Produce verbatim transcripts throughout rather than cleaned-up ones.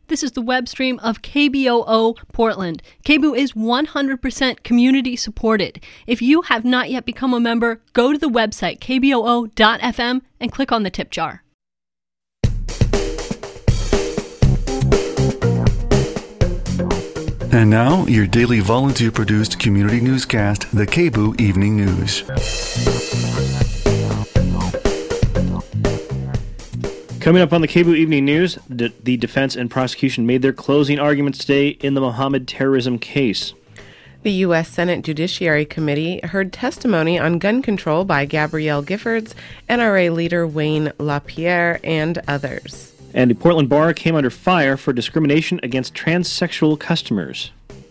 This is the web stream of K B O O Portland. K B O O is one hundred percent community supported. If you have not yet become a member, go to the website k b o o dot f m and click on the tip jar. And now, your daily volunteer-produced community newscast, the K B O O Evening News. Coming up on the K B O O Evening News, the, the defense and prosecution made their closing arguments today in the Mohammed terrorism case. The U S Senate Judiciary Committee heard testimony on gun control by Gabrielle Giffords, N R A leader Wayne LaPierre, and others. And the Portland bar came under fire for discrimination against transsexual customers.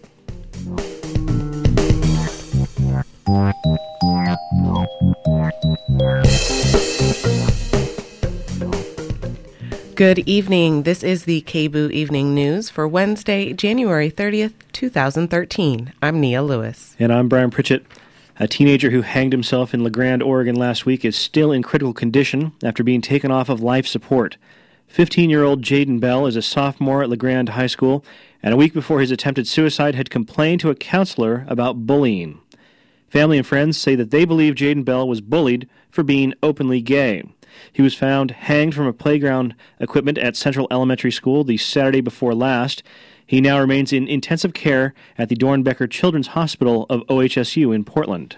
Good evening. This is the K B O O Evening News for Wednesday, January thirtieth, twenty thirteen. I'm Nia Lewis. And I'm Brian Pritchett. A teenager who hanged himself in La Grande, Oregon last week is still in critical condition after being taken off of life support. fifteen-year-old Jaden Bell is a sophomore at La Grande High School, and a week before his attempted suicide had complained to a counselor about bullying. Family and friends say that they believe Jaden Bell was bullied for being openly gay. He was found hanged from a playground equipment at Central Elementary School the Saturday before last. He now remains in intensive care at the Dornbecker Children's Hospital of O H S U in Portland.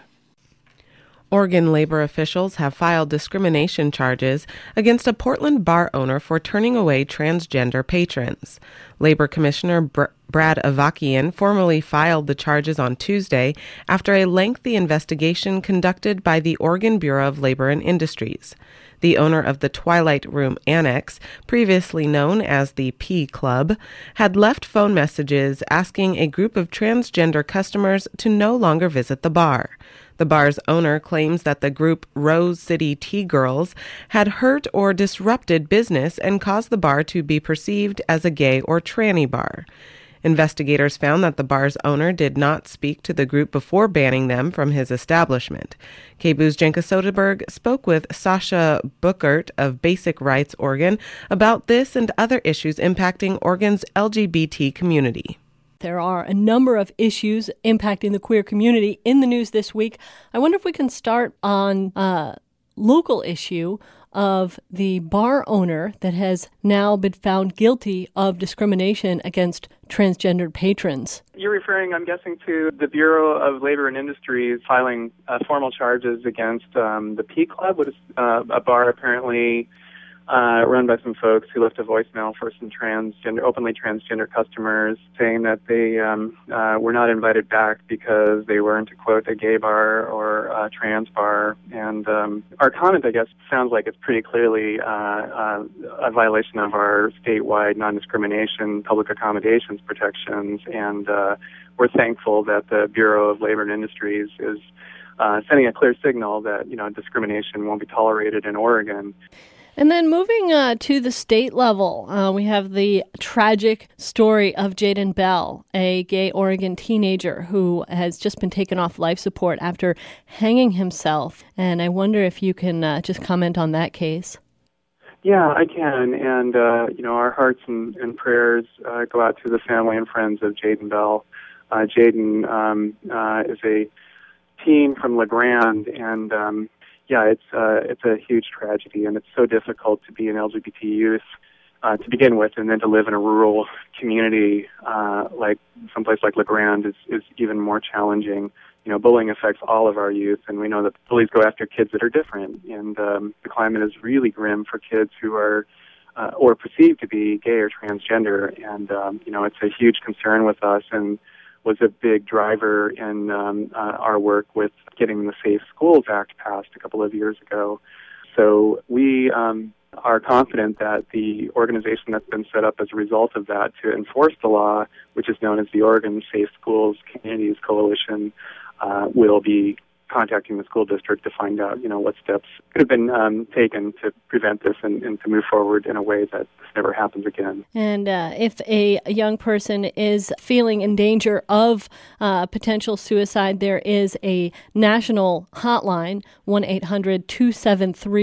Oregon labor officials have filed discrimination charges against a Portland bar owner for turning away transgender patrons. Labor Commissioner Br- Brad Avakian formally filed the charges on Tuesday after a lengthy investigation conducted by the Oregon Bureau of Labor and Industries. The owner of the Twilight Room Annex, previously known as the P Club, had left phone messages asking a group of transgender customers to no longer visit the bar. The bar's owner claims that the group Rose City Tea Girls had hurt or disrupted business and caused the bar to be perceived as a gay or tranny bar. Investigators found that the bar's owner did not speak to the group before banning them from his establishment. K B O O's Jenka Soderberg spoke with Sasha Bookert of Basic Rights Oregon about this and other issues impacting Oregon's L G B T community. There are a number of issues impacting the queer community in the news this week. I wonder if we can start on a local issue of the bar owner that has now been found guilty of discrimination against transgendered patrons. You're referring, I'm guessing, to the Bureau of Labor and Industries filing uh, formal charges against um, the P Club, which is uh, a bar apparently Uh, run by some folks who left a voicemail for some transgender, openly transgender customers saying that they um, uh, were not invited back because they weren't, to quote, a gay bar or a trans bar. And um, our comment, I guess, sounds like it's pretty clearly uh, uh, a violation of our statewide non-discrimination public accommodations protections. And uh, we're thankful that the Bureau of Labor and Industries is uh, sending a clear signal that, you know, discrimination won't be tolerated in Oregon. And then moving uh, to the state level, uh, we have the tragic story of Jaden Bell, a gay Oregon teenager who has just been taken off life support after hanging himself. And I wonder if you can uh, just comment on that case. Yeah, I can. And, uh, you know, our hearts and, and prayers uh, go out to the family and friends of Jaden Bell. Uh, Jaden um, uh, is a teen from La Grande, and um Yeah, it's uh, it's a huge tragedy, and it's so difficult to be an L G B T youth uh, to begin with, and then to live in a rural community uh, like someplace like La Grande is, is even more challenging. You know, bullying affects all of our youth, and we know that bullies go after kids that are different, and um, the climate is really grim for kids who are uh, or perceived to be gay or transgender, and um, you know, it's a huge concern with us, and was a big driver in um, uh, our work with getting the Safe Schools Act passed a couple of years ago. So we um, are confident that the organization that's been set up as a result of that to enforce the law, which is known as the Oregon Safe Schools Communities Coalition, uh, will be contacting the school district to find out, you know, what steps could have been um, taken to prevent this and, and to move forward in a way that this never happens again. And uh, if a, a young person is feeling in danger of uh, potential suicide, there is a national hotline, one eight hundred two seven three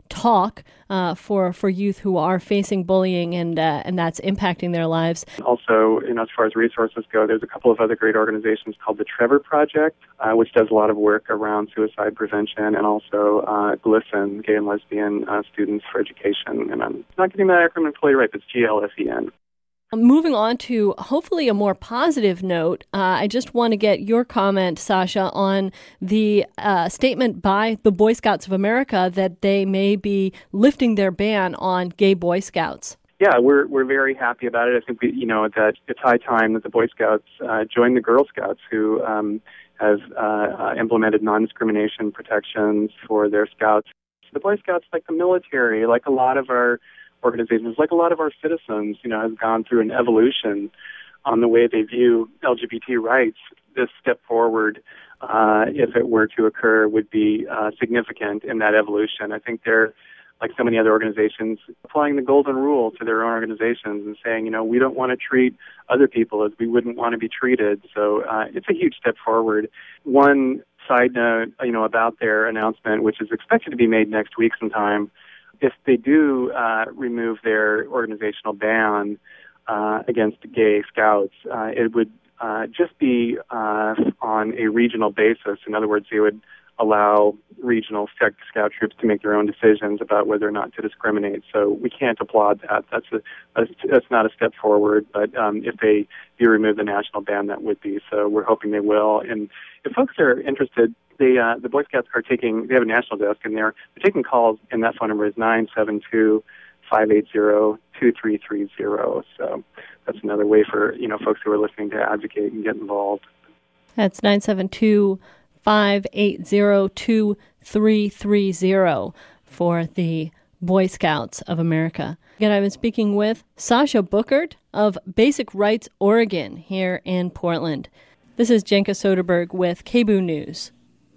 talk uh, for for youth who are facing bullying and uh, and that's impacting their lives. Also, you know, as far as resources go, there's a couple of other great organizations called the Trevor Project, uh, which does a lot of work around suicide prevention, and also uh, GLISEN, Gay and Lesbian uh, Students for Education. And I'm not getting that acronym fully right, but it's G L S E N. Moving on to hopefully a more positive note, uh, I just want to get your comment, Sasha, on the uh, statement by the Boy Scouts of America that they may be lifting their ban on gay Boy Scouts. Yeah, we're we're very happy about it. I think we, you know that it's high time that the Boy Scouts uh, join the Girl Scouts, who um, have uh, uh, implemented non-discrimination protections for their scouts. The Boy Scouts, like the military, like a lot of our organizations, like a lot of our citizens, you know, has gone through an evolution on the way they view L G B T rights. This step forward, uh, if it were to occur, would be uh, significant in that evolution. I think they're, like so many other organizations, applying the golden rule to their own organizations and saying, you know, we don't want to treat other people as we wouldn't want to be treated. So uh, it's a huge step forward. One side note, you know, about their announcement, which is expected to be made next week sometime, if they do uh, remove their organizational ban uh, against gay scouts, uh, it would uh, just be uh, on a regional basis. In other words, they would allow regional scout troops to make their own decisions about whether or not to discriminate. So we can't applaud that. That's a, that's not a step forward. But um, if they do remove the national ban, that would be. So we're hoping they will. And if folks are interested, They, uh, the Boy Scouts are taking, they have a national desk, and they're, they're taking calls, and that phone number is nine seven two, five eight zero, two three three zero. So that's another way for, you know, folks who are listening to advocate and get involved. That's nine seven two, five eight zero, two three three zero for the Boy Scouts of America. Again, I've been speaking with Sasha Bookert of Basic Rights Oregon here in Portland. This is Jenka Soderberg with K B O O News.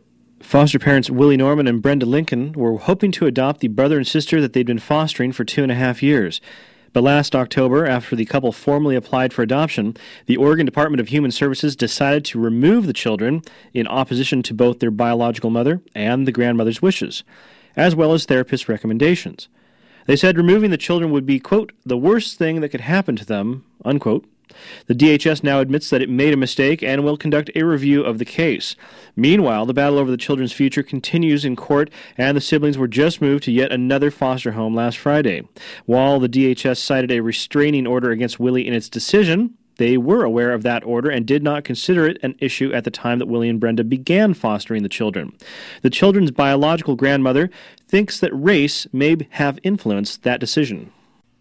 Foster parents Willie Norman and Brenda Lincoln were hoping to adopt the brother and sister that they'd been fostering for two and a half years. But last October, after the couple formally applied for adoption, the Oregon Department of Human Services decided to remove the children in opposition to both their biological mother and the grandmother's wishes, as well as therapist recommendations. They said removing the children would be, quote, the worst thing that could happen to them, unquote. The D H S now admits that it made a mistake and will conduct a review of the case. Meanwhile, the battle over the children's future continues in court, and the siblings were just moved to yet another foster home last Friday. While the D H S cited a restraining order against Willie in its decision, they were aware of that order and did not consider it an issue at the time that Willie and Brenda began fostering the children. The children's biological grandmother thinks that race may have influenced that decision.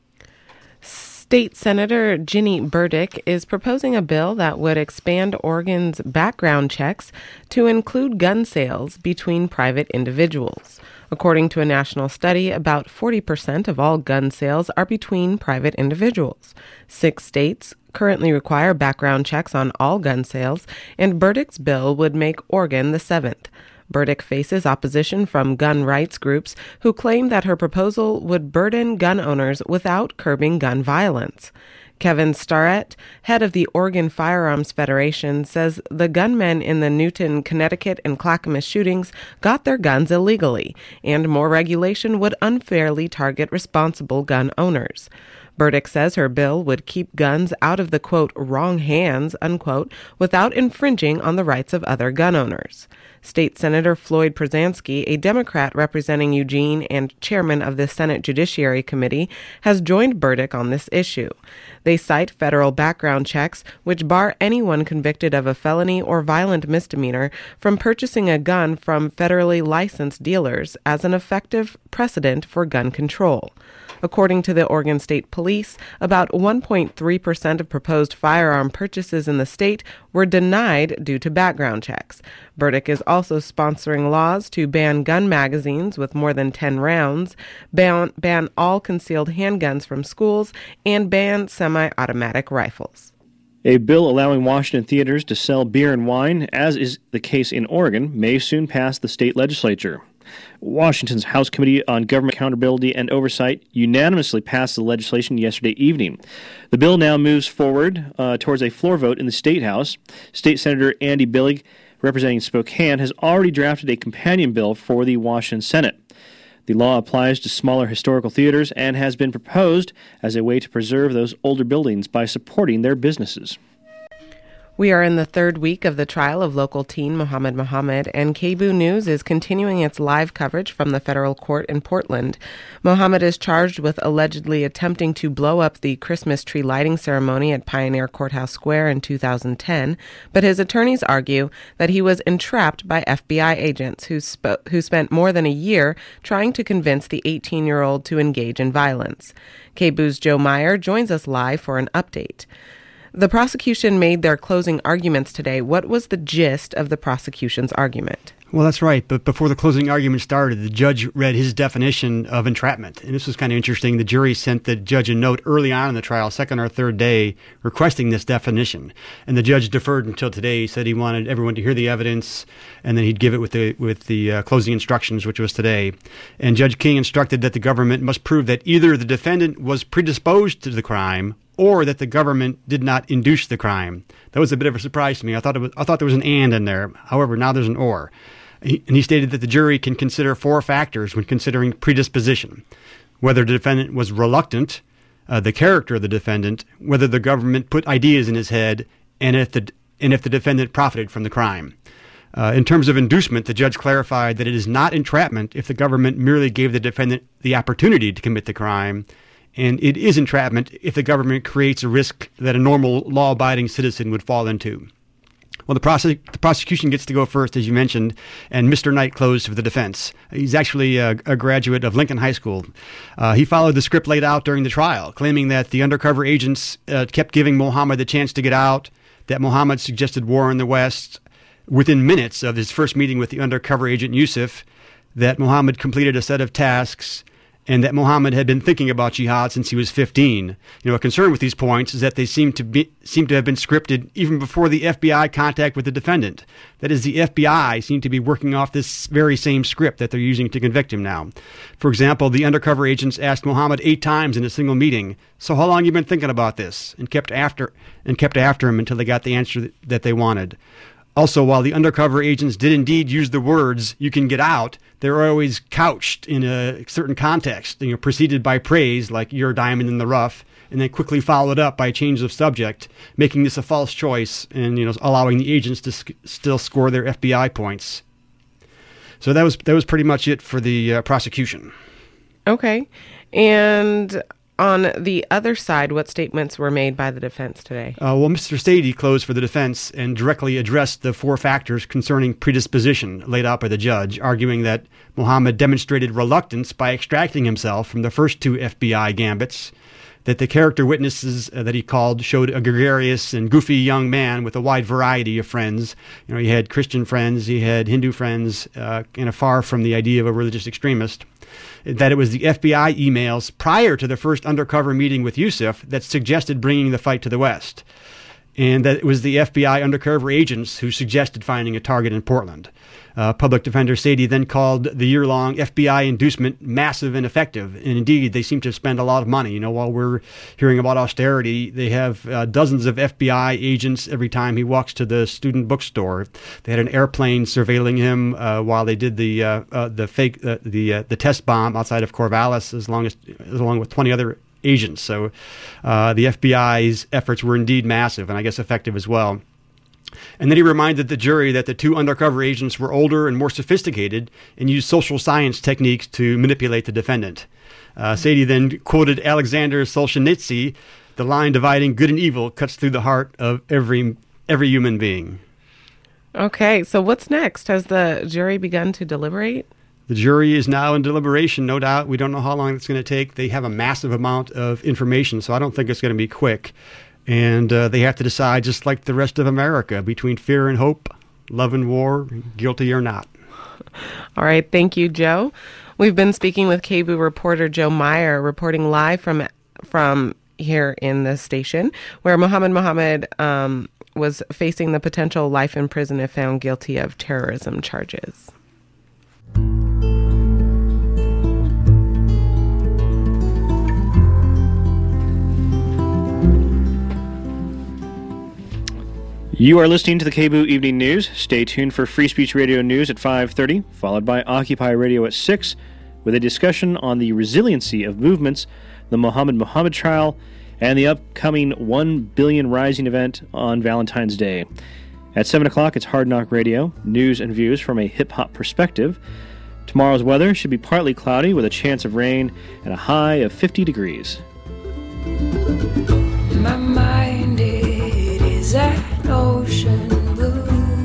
State Senator Ginny Burdick is proposing a bill that would expand Oregon's background checks to include gun sales between private individuals. According to a national study, about forty percent of all gun sales are between private individuals. Six states currently require background checks on all gun sales, and Burdick's bill would make Oregon the seventh. Burdick faces opposition from gun rights groups who claim that her proposal would burden gun owners without curbing gun violence. Kevin Starrett, head of the Oregon Firearms Federation, says the gunmen in the Newton, Connecticut, and Clackamas shootings got their guns illegally, and more regulation would unfairly target responsible gun owners. Burdick says her bill would keep guns out of the, quote, wrong hands, unquote, without infringing on the rights of other gun owners. State Senator Floyd Przansky, a Democrat representing Eugene and chairman of the Senate Judiciary Committee, has joined Burdick on this issue. They cite federal background checks, which bar anyone convicted of a felony or violent misdemeanor from purchasing a gun from federally licensed dealers, as an effective precedent for gun control. According to the Oregon State Police, about one point three percent of proposed firearm purchases in the state were denied due to background checks. Burdick is also sponsoring laws to ban gun magazines with more than ten rounds, ban, ban all concealed handguns from schools, and ban semi-automatic rifles. A bill allowing Washington theaters to sell beer and wine, as is the case in Oregon, may soon pass the state legislature. Washington's House Committee on Government Accountability and Oversight unanimously passed the legislation yesterday evening. The bill now moves forward uh, towards a floor vote in the State House. State Senator Andy Billig, representing Spokane, has already drafted a companion bill for the Washington Senate. The law applies to smaller historical theaters and has been proposed as a way to preserve those older buildings by supporting their businesses. We are in the third week of the trial of local teen Mohammed Mohammed, and K B O O News is continuing its live coverage from the federal court in Portland. Mohammed is charged with allegedly attempting to blow up the Christmas tree lighting ceremony at Pioneer Courthouse Square in two thousand ten, but his attorneys argue that he was entrapped by F B I agents who, sp- who spent more than a year trying to convince the eighteen-year-old to engage in violence. K B O O's Joe Meyer joins us live for an update. The prosecution made their closing arguments today. What was the gist of the prosecution's argument? Well, that's right. But before the closing argument started, the judge read his definition of entrapment. And this was kind of interesting. The jury sent the judge a note early on in the trial, second or third day, requesting this definition. And the judge deferred until today. He said he wanted everyone to hear the evidence, and then he'd give it with the with the uh, closing instructions, which was today. And Judge King instructed that the government must prove that either the defendant was predisposed to the crime or that the government did not induce the crime. That was a bit of a surprise to me. I thought it was, I thought there was an and in there. However, now there's an or. He, and he stated that the jury can consider four factors when considering predisposition: whether the defendant was reluctant, uh, the character of the defendant, whether the government put ideas in his head, and if the and if the defendant profited from the crime. Uh, in terms of inducement, the judge clarified that it is not entrapment if the government merely gave the defendant the opportunity to commit the crime, and it is entrapment if the government creates a risk that a normal law-abiding citizen would fall into. Well, the, prosec- the prosecution gets to go first, as you mentioned, and Mister Knight closed for the defense. He's actually a, a graduate of Lincoln High School. Uh, he followed the script laid out during the trial, claiming that the undercover agents uh, kept giving Mohammed the chance to get out, that Mohammed suggested war in the West within minutes of his first meeting with the undercover agent Yusuf, that Mohammed completed a set of tasks, and that Mohammed had been thinking about jihad since he was fifteen. You know, a concern with these points is that they seem to be seem to have been scripted even before the F B I contact with the defendant. That is, the F B I seem to be working off this very same script that they're using to convict him now. For example, the undercover agents asked Mohammed eight times in a single meeting, "So how long have you been thinking about this?" and kept after and kept after him until they got the answer that they wanted. Also, while the undercover agents did indeed use the words, "you can get out," they're always couched in a certain context, you know, preceded by praise, like "you're a diamond in the rough," and then quickly followed up by a change of subject, making this a false choice and, you know, allowing the agents to sc- still score their F B I points. So that was that was pretty much it for the uh, prosecution. Okay. And on the other side, what statements were made by the defense today? Uh, well, Mister Sadie closed for the defense and directly addressed the four factors concerning predisposition laid out by the judge, arguing that Mohammed demonstrated reluctance by extracting himself from the first two F B I gambits, that the character witnesses uh, that he called showed a gregarious and goofy young man with a wide variety of friends. You know, he had Christian friends, he had Hindu friends, uh, and far from the idea of a religious extremist. That it was the F B I emails prior to the first undercover meeting with Yusuf that suggested bringing the fight to the West, and that it was the F B I undercover agents who suggested finding a target in Portland. Uh, Public Defender Sadie then called the year-long F B I inducement massive and effective, and indeed, they seem to spend a lot of money. You know, while we're hearing about austerity, they have uh, dozens of F B I agents every time he walks to the student bookstore. They had an airplane surveilling him uh, while they did the uh, uh, the fake uh, the uh, the test bomb outside of Corvallis, as long as along with twenty other agents. So, uh, the F B I's efforts were indeed massive, and I guess effective as well. And then he reminded the jury that the two undercover agents were older and more sophisticated and used social science techniques to manipulate the defendant. Uh, Sadie then quoted Alexander Solzhenitsyn, "The line dividing good and evil cuts through the heart of every every human being." Okay, so what's next? Has the jury begun to deliberate? The jury is now in deliberation, no doubt. We don't know how long it's going to take. They have a massive amount of information, so I don't think it's going to be quick. And uh, they have to decide, just like the rest of America, between fear and hope, love and war, guilty or not. All right. Thank you, Joe. We've been speaking with K B O O reporter Joe Meyer, reporting live from from here in the station, where Mohammed Mohammed um, was facing the potential life in prison if found guilty of terrorism charges. You are listening to the K B O O Evening News. Stay tuned for Free Speech Radio News at five thirty, followed by Occupy Radio at six, with a discussion on the resiliency of movements, the Muhammad Muhammad trial, and the upcoming one billion Rising event on Valentine's Day. At seven o'clock, it's Hard Knock Radio, news and views from a hip-hop perspective. Tomorrow's weather should be partly cloudy with a chance of rain and a high of fifty degrees. My mind, it is an ocean blue.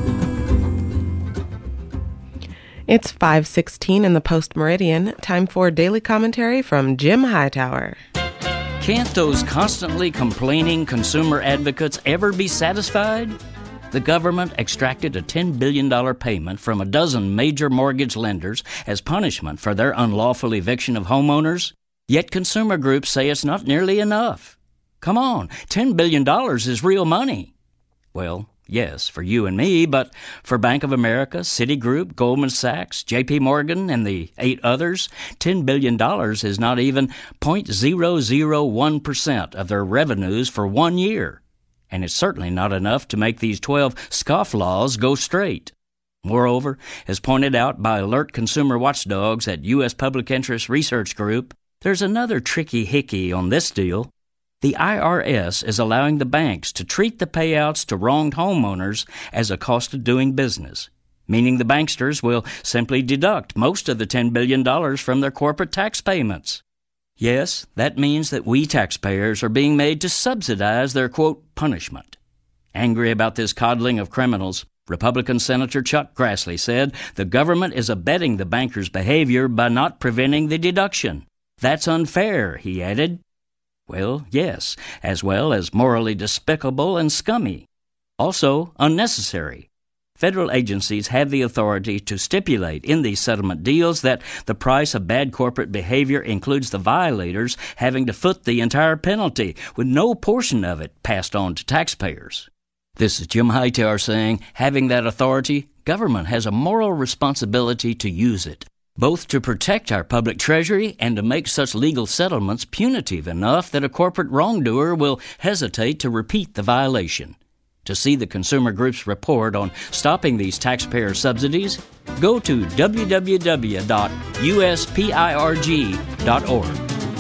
It's five sixteen in the Post Meridian. Time for daily commentary from Jim Hightower. Can't those constantly complaining consumer advocates ever be satisfied? The government extracted a ten billion dollars payment from a dozen major mortgage lenders as punishment for their unlawful eviction of homeowners. Yet consumer groups say it's not nearly enough. Come on, ten billion dollars is real money. Well, yes, for you and me, but for Bank of America, Citigroup, Goldman Sachs, J P Morgan, and the eight others, ten billion dollars is not even zero point zero zero one percent of their revenues for one year. And it's certainly not enough to make these twelve scofflaws go straight. Moreover, as pointed out by alert consumer watchdogs at U S Public Interest Research Group, there's another tricky hickey on this deal. The I R S is allowing the banks to treat the payouts to wronged homeowners as a cost of doing business, meaning the banksters will simply deduct most of the ten billion dollars from their corporate tax payments. Yes, that means that we taxpayers are being made to subsidize their, quote, punishment. Angry about this coddling of criminals, Republican Senator Chuck Grassley said the government is abetting the bankers' behavior by not preventing the deduction. That's unfair, he added. Well, yes, as well as morally despicable and scummy. Also, unnecessary. Federal agencies have the authority to stipulate in these settlement deals that the price of bad corporate behavior includes the violators having to foot the entire penalty, with no portion of it passed on to taxpayers. This is Jim Hightower saying, having that authority, government has a moral responsibility to use it, both to protect our public treasury and to make such legal settlements punitive enough that a corporate wrongdoer will hesitate to repeat the violation. To see the consumer group's report on stopping these taxpayer subsidies, go to w w w dot u s pirg dot org.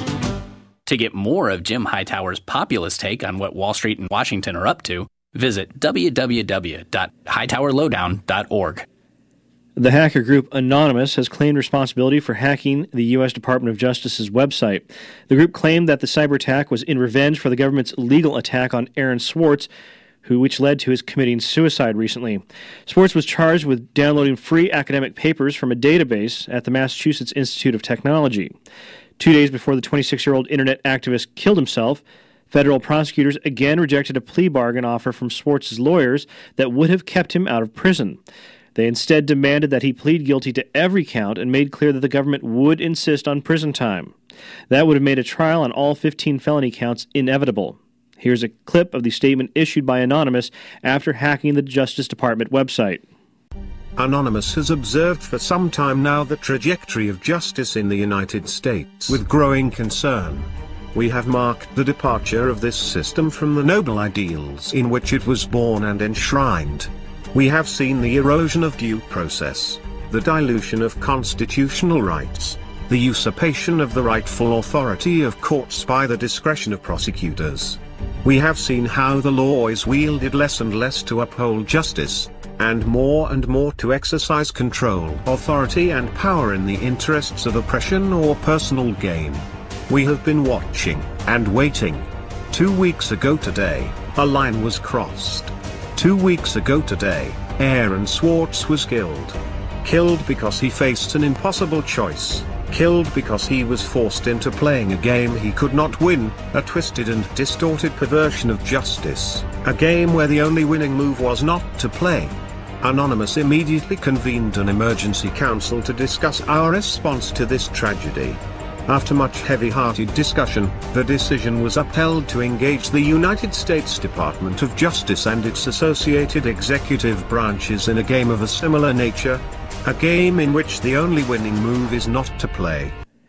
To get more of Jim Hightower's populist take on what Wall Street and Washington are up to, visit w w w dot hightower lowdown dot org. The hacker group Anonymous has claimed responsibility for hacking the U S Department of Justice's website. The group claimed that the cyber attack was in revenge for the government's legal attack on Aaron Swartz, who which led to his committing suicide recently. Swartz was charged with downloading free academic papers from a database at the Massachusetts Institute of Technology. Two days before the twenty-six-year-old internet activist killed himself, federal prosecutors again rejected a plea bargain offer from Swartz's lawyers that would have kept him out of prison. They instead demanded that he plead guilty to every count and made clear that the government would insist on prison time. That would have made a trial on all fifteen felony counts inevitable. Here's a clip of the statement issued by Anonymous after hacking the Justice Department website. Anonymous has observed for some time now the trajectory of justice in the United States with growing concern. We have marked the departure of this system from the noble ideals in which it was born and enshrined. We have seen the erosion of due process, the dilution of constitutional rights, the usurpation of the rightful authority of courts by the discretion of prosecutors. We have seen how the law is wielded less and less to uphold justice, and more and more to exercise control, authority and power in the interests of oppression or personal gain. We have been watching, and waiting. Two weeks ago today, a line was crossed. Two weeks ago today, Aaron Swartz was killed. Killed because he faced an impossible choice. Killed because he was forced into playing a game he could not win, a twisted and distorted perversion of justice, a game where the only winning move was not to play. Anonymous immediately convened an emergency council to discuss our response to this tragedy. After much heavy-hearted discussion, the decision was upheld to engage the United States Department of Justice and its associated executive branches in a game of a similar nature, a game in which the only winning move is not to play.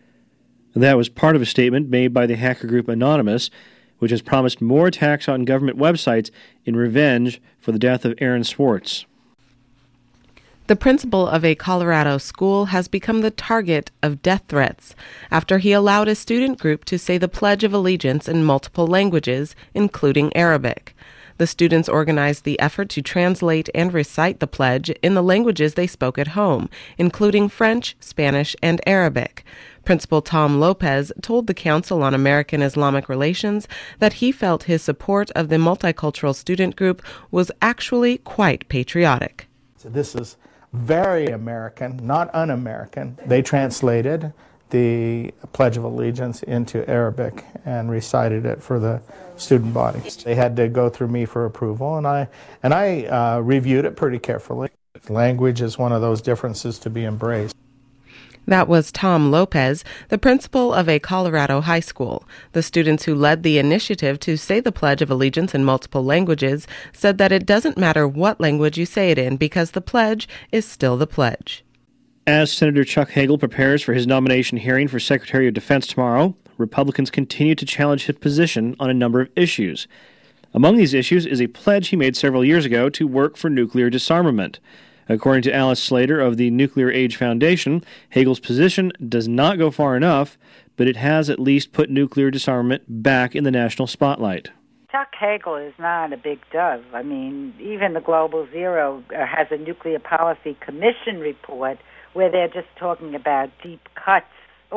That was part of a statement made by the hacker group Anonymous, which has promised more attacks on government websites in revenge for the death of Aaron Swartz. The principal of a Colorado school has become the target of death threats after he allowed a student group to say the Pledge of Allegiance in multiple languages, including Arabic. The students organized the effort to translate and recite the pledge in the languages they spoke at home, including French, Spanish, and Arabic. Principal Tom Lopez told the Council on American Islamic Relations that he felt his support of the multicultural student group was actually quite patriotic. So this is very American, not un-American. They translated the Pledge of Allegiance into Arabic and recited it for the student body. They had to go through me for approval, and I and I uh, reviewed it pretty carefully. Language is one of those differences to be embraced. That was Tom Lopez, the principal of a Colorado high school. The students who led the initiative to say the Pledge of Allegiance in multiple languages said that it doesn't matter what language you say it in because the pledge is still the pledge. As Senator Chuck Hagel prepares for his nomination hearing for Secretary of Defense tomorrow, Republicans continue to challenge his position on a number of issues. Among these issues is a pledge he made several years ago to work for nuclear disarmament. According to Alice Slater of the Nuclear Age Foundation, Hagel's position does not go far enough, but it has at least put nuclear disarmament back in the national spotlight. Chuck Hagel is not a big dove. I mean, even the Global Zero has a Nuclear Policy Commission report where they're just talking about deep cuts.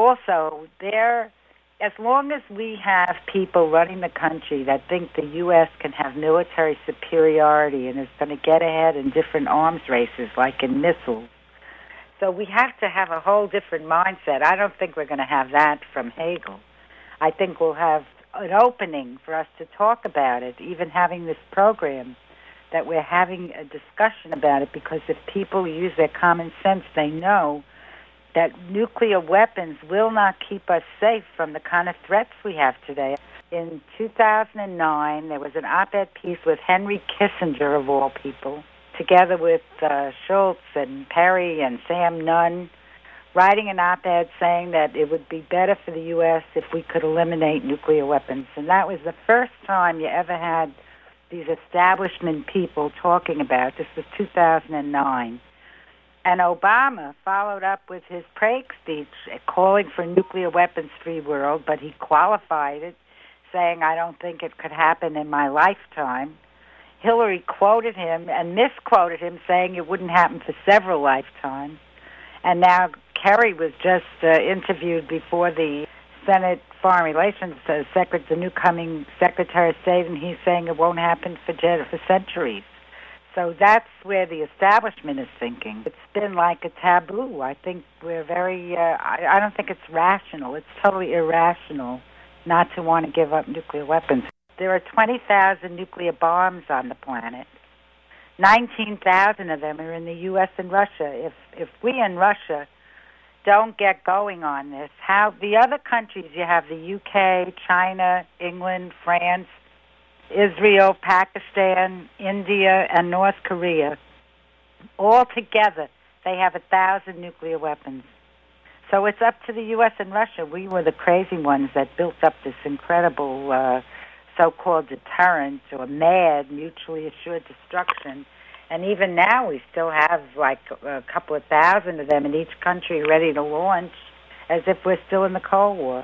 Also, they're as long as we have people running the country that think the U S can have military superiority and is going to get ahead in different arms races, like in missiles. So we have to have a whole different mindset. I don't think we're going to have that from Hagel. I think we'll have an opening for us to talk about it, even having this program, that we're having a discussion about it, because if people use their common sense, they know that nuclear weapons will not keep us safe from the kind of threats we have today. In two thousand nine, there was an op-ed piece with Henry Kissinger, of all people, together with uh, Schultz and Perry and Sam Nunn, writing an op-ed saying that it would be better for the U S if we could eliminate nuclear weapons. And that was the first time you ever had these establishment people talking about it. This was two thousand nine. And Obama followed up with his Prague speech calling for a nuclear weapons-free world, but he qualified it, saying, I don't think it could happen in my lifetime. Hillary quoted him and misquoted him, saying it wouldn't happen for several lifetimes. And now Kerry was just uh, interviewed before the Senate Foreign Relations uh, Secretary, the new coming Secretary of State, and he's saying it won't happen for, for centuries. So that's where the establishment is thinking. It's been like a taboo. I think we're very, uh, I, I don't think it's rational. It's totally irrational not to want to give up nuclear weapons. There are twenty thousand nuclear bombs on the planet. nineteen thousand of them are in the U S and Russia. If if we and Russia don't get going on this, how the other countries, you have the U K, China, England, France, Israel, Pakistan, India, and North Korea, all together, they have a thousand nuclear weapons. So it's up to the U S and Russia. We were the crazy ones that built up this incredible uh, so-called deterrent or MAD, mutually assured destruction. And even now we still have like a couple of thousand of them in each country ready to launch as if we're still in the Cold War.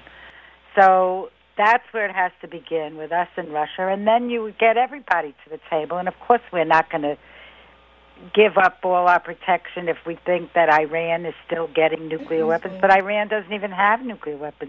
So that's where it has to begin, with us and Russia. And then you get everybody to the table. And, of course, we're not going to give up all our protection if we think that Iran is still getting nuclear weapons. But Iran doesn't even have nuclear weapons.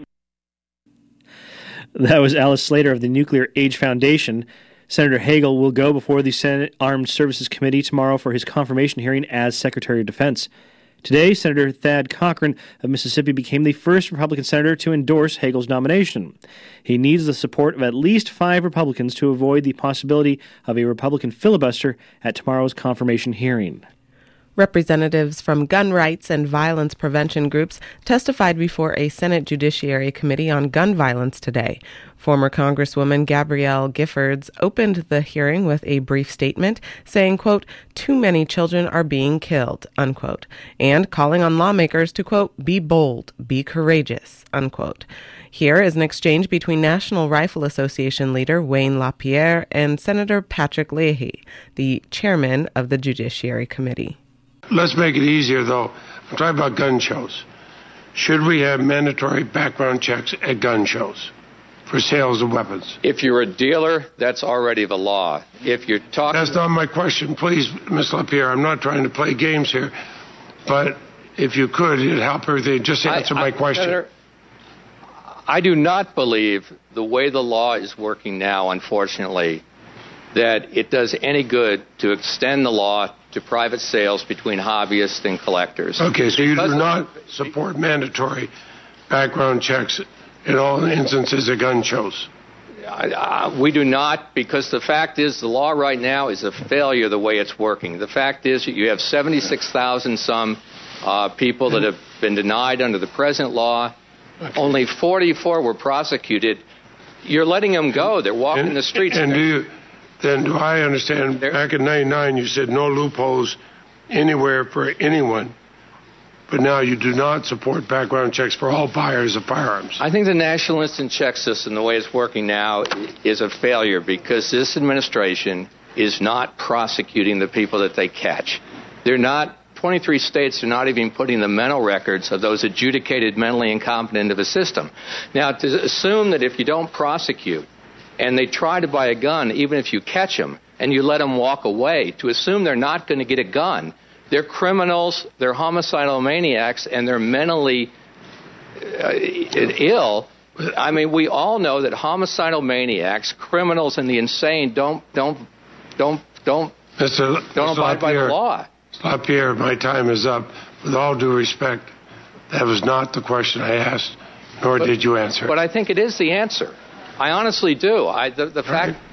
That was Alice Slater of the Nuclear Age Foundation. Senator Hagel will go before the Senate Armed Services Committee tomorrow for his confirmation hearing as Secretary of Defense. Today, Senator Thad Cochran of Mississippi became the first Republican senator to endorse Hagel's nomination. He needs the support of at least five Republicans to avoid the possibility of a Republican filibuster at tomorrow's confirmation hearing. Representatives from gun rights and violence prevention groups testified before a Senate Judiciary Committee on gun violence today. Former Congresswoman Gabrielle Giffords opened the hearing with a brief statement saying, quote, too many children are being killed, unquote, and calling on lawmakers to, quote, be bold, be courageous, unquote. Here is an exchange between National Rifle Association leader Wayne LaPierre and Senator Patrick Leahy, the chairman of the Judiciary Committee. Let's make it easier, though. I'm talking about gun shows. Should we have mandatory background checks at gun shows for sales of weapons? If you're a dealer, that's already the law. If you're talking... That's not my question. Please, Miz LaPierre, I'm not trying to play games here. But if you could, it'd help everything. Just answer I, my question. Senator, I do not believe the way the law is working now, unfortunately, that it does any good to extend the law to private sales between hobbyists and collectors. Okay, so you do not support mandatory background checks in all instances of gun shows? I, I, we do not, because the fact is the law right now is a failure the way it's working. The fact is that you have seventy-six thousand some uh, people that have been denied under the present law. Okay. Only forty-four were prosecuted. You're letting them go. They're walking and, the streets. And do you, then do I understand, back in ninety-nine you said no loopholes anywhere for anyone, but now you do not support background checks for all buyers of firearms. I think the National Instant Check System, the way it's working now, is a failure because this administration is not prosecuting the people that they catch. They're not, twenty-three states are not even putting the mental records of those adjudicated mentally incompetent into the system. Now, to assume that if you don't prosecute and they try to buy a gun, even if you catch them and you let them walk away, to assume they're not going to get a gun, they're criminals, they're homicidal maniacs, and they're mentally uh, ill. I mean, we all know that homicidal maniacs, criminals, and the insane don't don't don't don't Mister don't abide by the law. LaPierre, my time is up. With all due respect, that was not the question I asked, nor but, did you answer. But I think it is the answer. I honestly do. I the, the fact. Right.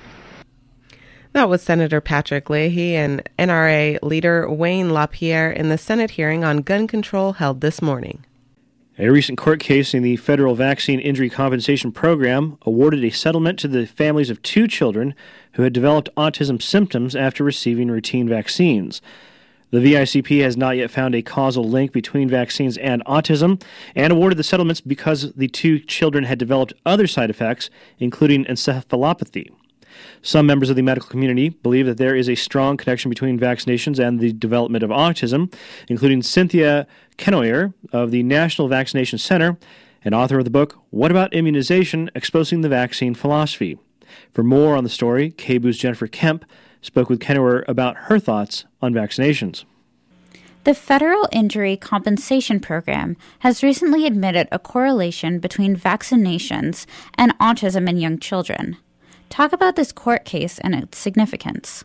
That was Senator Patrick Leahy and N R A leader Wayne LaPierre in the Senate hearing on gun control held this morning. A recent court case in the Federal Vaccine Injury Compensation Program awarded a settlement to the families of two children who had developed autism symptoms after receiving routine vaccines. The V I C P has not yet found a causal link between vaccines and autism and awarded the settlements because the two children had developed other side effects, including encephalopathy. Some members of the medical community believe that there is a strong connection between vaccinations and the development of autism, including Cynthia Kenoyer of the National Vaccination Center and author of the book, What About Immunization? Exposing the Vaccine Philosophy. For more on the story, K B O O's Jennifer Kemp spoke with Kenoyer about her thoughts on vaccinations. The Federal Injury Compensation Program has recently admitted a correlation between vaccinations and autism in young children. Talk about this court case and its significance.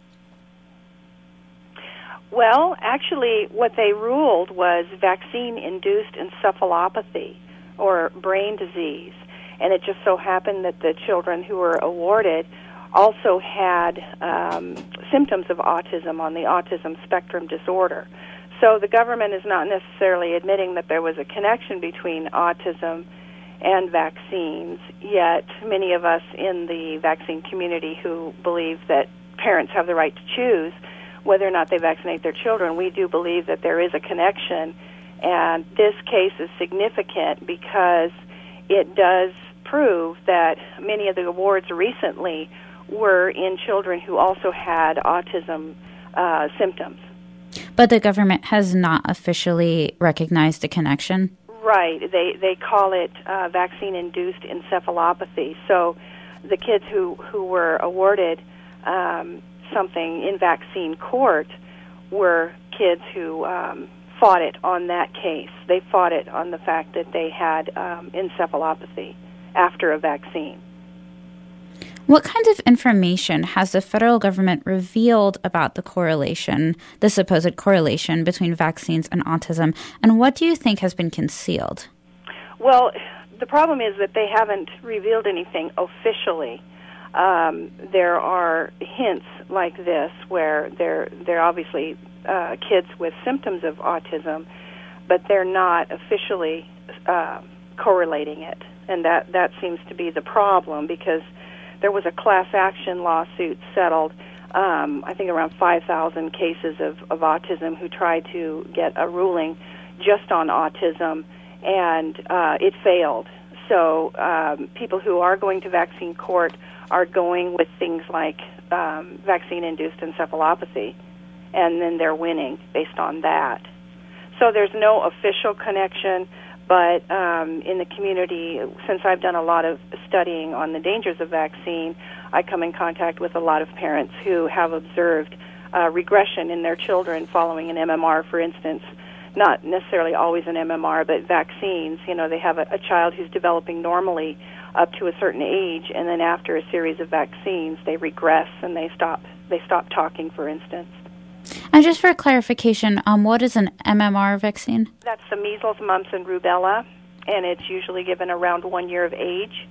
Well, actually, what they ruled was vaccine-induced encephalopathy, or brain disease. And it just so happened that the children who were awarded also had um, symptoms of autism on the autism spectrum disorder. So the government is not necessarily admitting that there was a connection between autism and vaccines, yet many of us in the vaccine community who believe that parents have the right to choose whether or not they vaccinate their children, we do believe that there is a connection. And this case is significant because it does prove that many of the awards recently were in children who also had autism uh, symptoms. But the government has not officially recognized a connection? Right. They they call it uh, vaccine-induced encephalopathy. So the kids who, who were awarded um, something in vaccine court were kids who um, fought it on that case. They fought it on the fact that they had um, encephalopathy after a vaccine. What kinds of information has the federal government revealed about the correlation, the supposed correlation between vaccines and autism, and what do you think has been concealed? Well, the problem is that they haven't revealed anything officially. Um, there are hints like this where they're, they're obviously uh, kids with symptoms of autism, but they're not officially uh, correlating it. And that, that seems to be the problem because there was a class action lawsuit settled, um, I think around five thousand cases of, of autism who tried to get a ruling just on autism, and uh, it failed. So um, people who are going to vaccine court are going with things like um, vaccine-induced encephalopathy, and then they're winning based on that. So there's no official connection, but um, in the community, since I've done a lot of studying on the dangers of vaccine, I come in contact with a lot of parents who have observed uh, regression in their children following an M M R, for instance. Not necessarily always an M M R, but vaccines. You know, they have a, a child who's developing normally up to a certain age, and then after a series of vaccines, they regress and they stop. They stop talking, for instance. And just for clarification, um, what is an M M R vaccine? That's the measles, mumps, and rubella, and it's usually given around one year of age.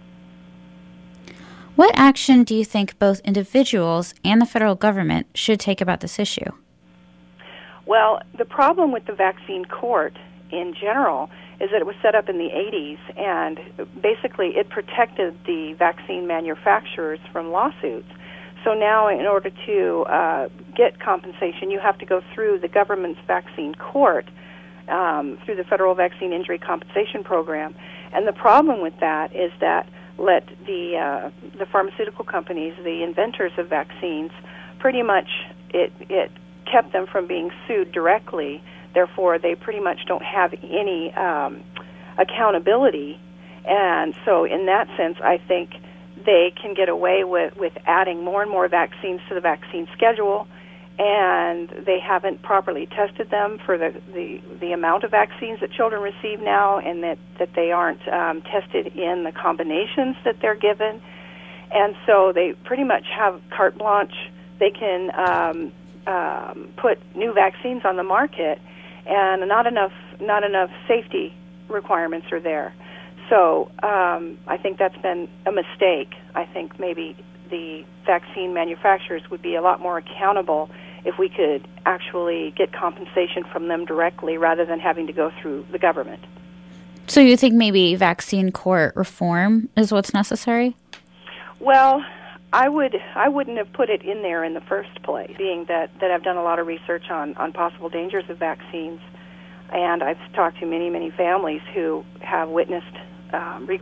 What action do you think both individuals and the federal government should take about this issue? Well, the problem with the vaccine court in general is that it was set up in the eighties, and basically it protected the vaccine manufacturers from lawsuits. So now in order to uh, get compensation, you have to go through the government's vaccine court, um, through the Federal Vaccine Injury Compensation Program. And the problem with that is that let the, uh, the pharmaceutical companies, the inventors of vaccines, pretty much it, it kept them from being sued directly. Therefore, they pretty much don't have any um, accountability. And so in that sense, I think they can get away with, with adding more and more vaccines to the vaccine schedule, and they haven't properly tested them for the, the, the amount of vaccines that children receive now, and that, that they aren't um, tested in the combinations that they're given. And so they pretty much have carte blanche. They can um, um, put new vaccines on the market, and not enough not enough safety requirements are there. So um, I think that's been a mistake. I think maybe the vaccine manufacturers would be a lot more accountable if we could actually get compensation from them directly rather than having to go through the government. So you think maybe vaccine court reform is what's necessary? Well, I would I wouldn't have put it in there in the first place, being that, that I've done a lot of research on, on possible dangers of vaccines, and I've talked to many, many families who have witnessed um,